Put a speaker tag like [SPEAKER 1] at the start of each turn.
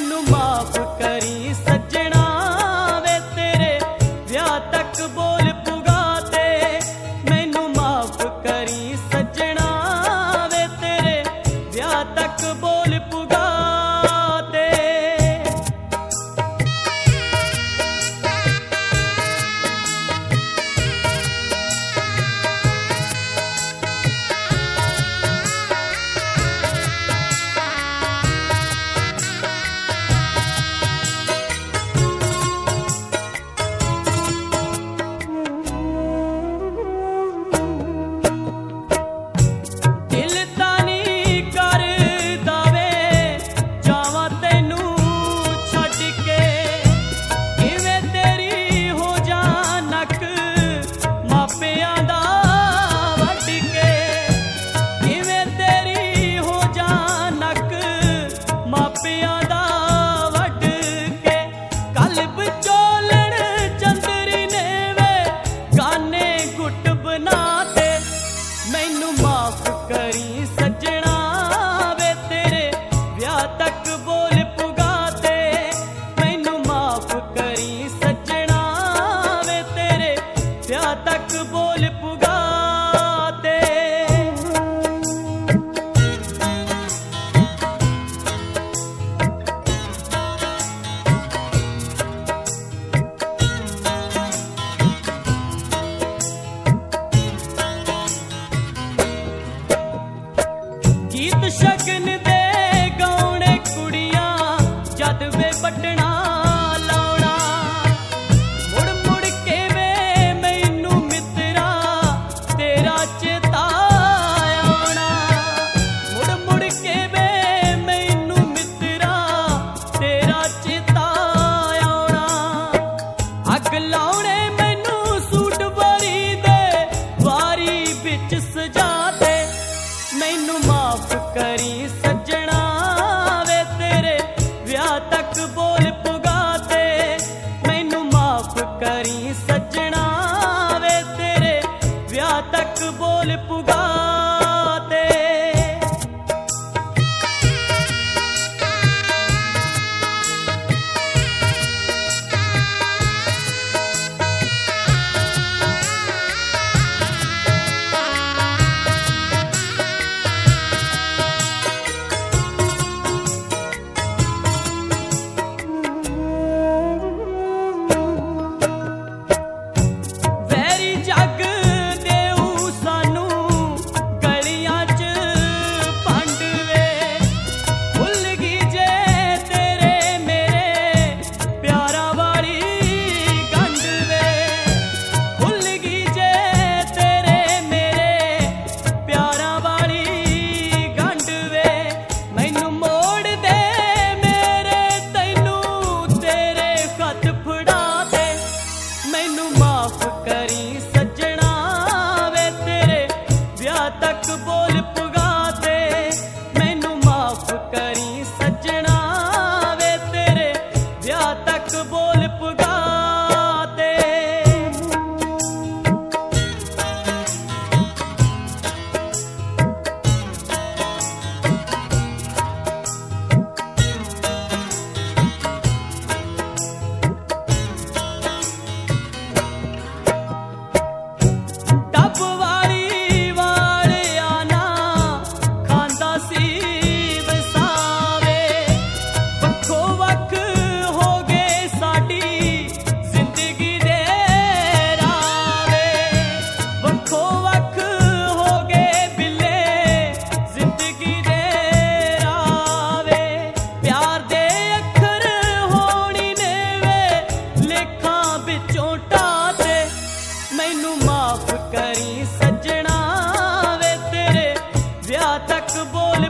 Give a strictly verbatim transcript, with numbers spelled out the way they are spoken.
[SPEAKER 1] मैनू माफ करी सजना वे तेरे ब्याह तक बोल पुगा ते। मैनू माफ करी सजना वे तेरे ब्याह तक बोल पुगा ते। मैनू माफ करी सजना वे तेरे ब्याह तक बोल पुगा ते। मैनू माफ करी सजना वे तेरे ब्याह तक बोल पुगा ते। गीत शगन दे गाउणे कुड़ियां जद वे बटना लाउणा। मुड़ मुड़ के वे मैनू मित्रा तेरा चेता आउणा। मुड़ मुड़ के वे मैनू मित्रा तेरा चेता आउणा। अग लाउणे मैनू सूट वारी दे वारी बिच सजा ते। मैनू माफ करी सजना वे तेरे ब्याह तक बोल पुगा ते। मैनू माफ करी सजना वे तेरे ब्याह तक बोल पुगा ते। मैनू माफ करी सजना वे तेरे ब्याह तक बोल पुगा ते। मैनू माफ करी सजना वे तेरे ब्याह तक बोल पुगा ते। मैनू माफ करी सजना वे तेरे ब्याह तक बोल